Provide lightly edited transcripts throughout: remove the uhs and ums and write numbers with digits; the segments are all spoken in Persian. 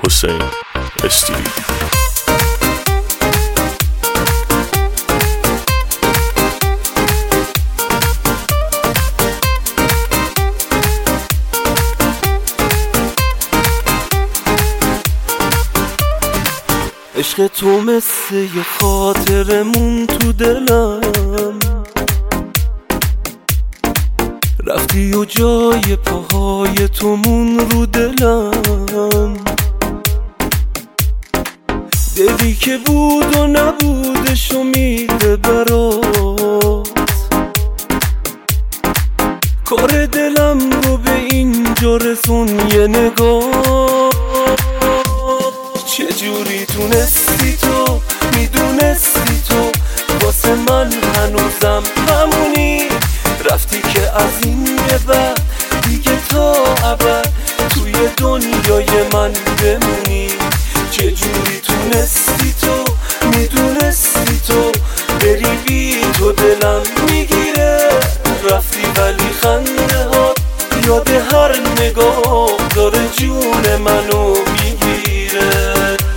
حسین استیلی. عشق تو مثل یه خاطرمون تو دلم، رفتی و جای پاهای تو مون رو دلم. دلی که بود و نبودش و میره برات، کار دلم رو به اینجا رسون یه نگاه. چجوری تونستی تو، میدونستی تو واسه من هنوزم همونی، رفتی که از این به بعد دیگه تا ابد توی دنیای من بمونی. چجوری تونستی تو، میدونستی تو بری بی تو دلم میگیره، رفتی ولی خنده ها یاد هر نگاه داره جون منو میگیره.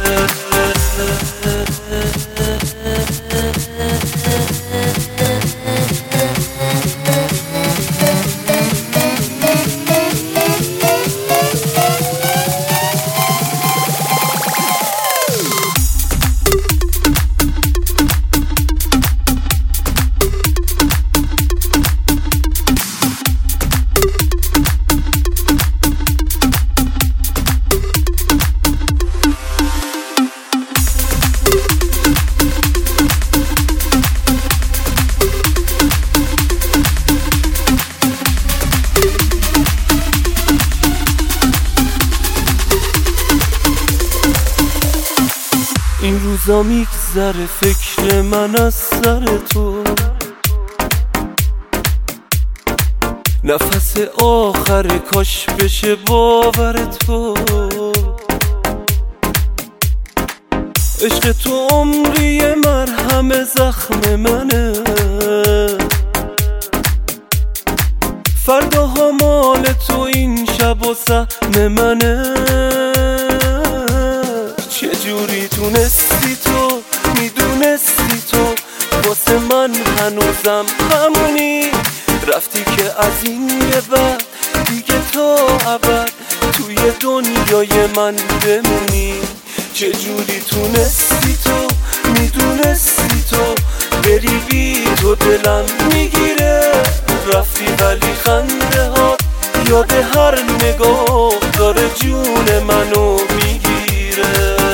این روزا میگذره فکر من از سر تو، نفس آخر کاش بشه باور تو. عشق تو عمری مرهم زخم منه، فرداها مال تو این شب و سهم منه. چجوری تونستی تو، میدونستی تو واسه من هنوزم همونی، رفتی که از این به بعد دیگه تا ابد توی دنیای من بمونی. چجوری تونستی تو، میدونستی تو بری بی تو دلم میگیره، رفتی ولی خنده ها یاد هر نگاه داره جون منو میگیره.